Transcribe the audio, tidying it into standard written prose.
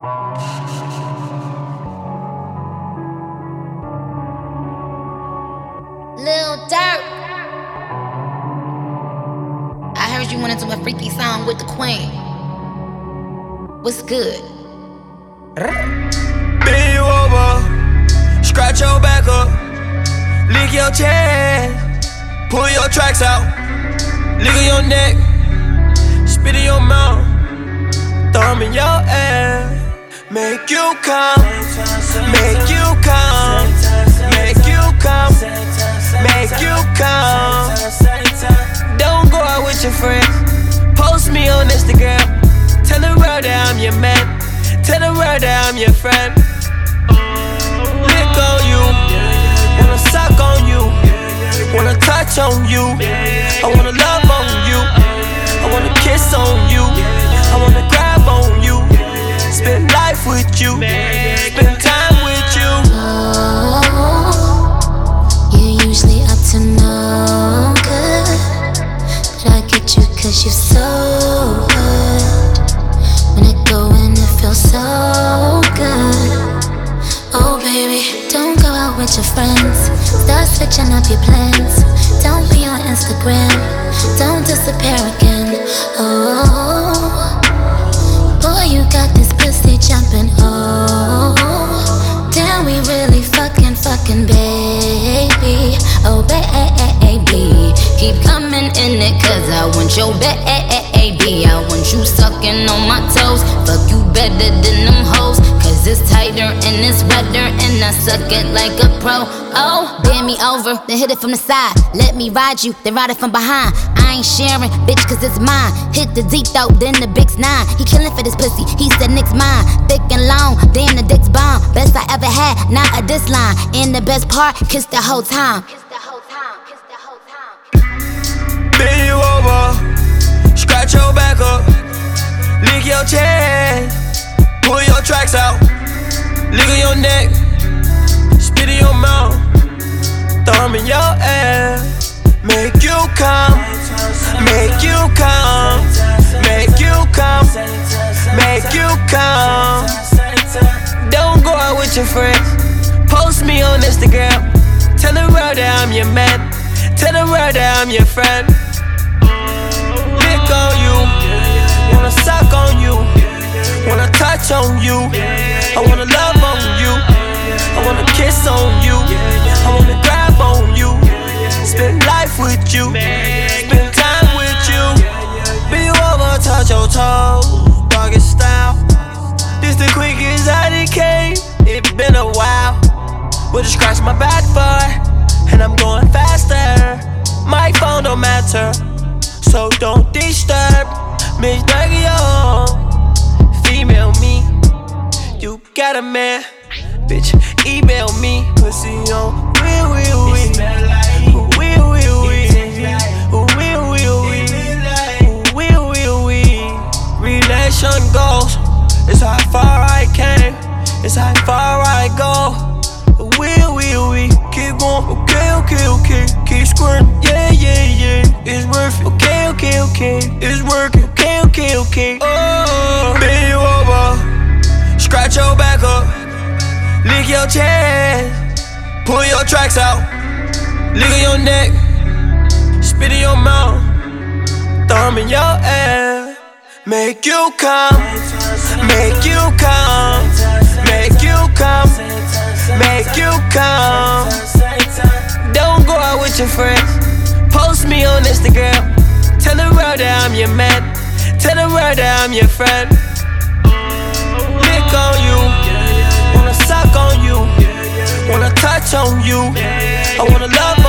Lil Durk, I heard you wanna do a freaky song with the Queen. What's good? Bend you over, scratch your back up, lick your chest, pull your tracks out, lick on your neck, spit in your mouth, thumb in your ass, make you come, make you come, make you come, make you come. Don't go out with your friends, post me on Instagram, tell the world that I'm your man. Tell the world that I'm your friend. Lick on you, wanna suck on you, wanna touch on you, I wanna love on you, I wanna kiss on you, I wanna grab on you, spend life with you, spend time with you. Oh, you're usually up to no good, but I get you 'cause you're so good. When I go in, it feels so good. Oh baby, don't go out with your friends, start switching up your plans. Don't be on Instagram, don't disappear again. Oh, boy, you got this pussy jumping. Oh, damn, we really fucking baby. Oh baby, keep coming in it 'cause I want your baby. I want you sucking on my toes, fuck you better than them hoes, 'cause it's tighter and it's wetter and I suck it like a pro. Oh, bend me over, then hit it from the side. Let me ride you, then ride it from behind. I ain't sharing, bitch, 'cause it's mine. Hit the deep throat, then the big's 9. He killing for this pussy, he said Nick's mine. Thick and long, then the dick's bomb. Best I ever had, not a diss line. And the best part, kiss the whole time. Bend you over, scratch your back up, lick your chest, pull your tracks out, lick on your neck, spit in your mouth, thumb in your ass, make you come, make you come, make you come, make you come. Don't go out with your friends, post me on Instagram, tell the world that I'm your man, tell the world that I'm your friend. Lick on you, wanna suck on you, wanna touch on you, I wanna love on you, I wanna kiss on you, I wanna grab on you, spend life with you, spend time with you. Be you over, touch your toes, doggy style. This the quickest I came, it been a while. Would you scratch my back, boy, and I'm going faster. My phone don't matter, so don't disturb. Miss Duggy, female me, you got a man, bitch, email me. Pussy on will relation goes, it's how far I came, it's how far I go. We keep going, okay, keep squirting, yeah, it's worth it, okay, it's working, okay. Oh, bend you over, scratch your back up, lick your chest, pull your tracks out, lick on your neck, spit in your mouth, thumb in your ass, make you come, make you come, make you come, make you come. Don't go out with your friends, post me on Instagram, tell the world that I'm your man, tell the world that I'm your friend. Lick on you, wanna suck on you, wanna touch on you, I wanna love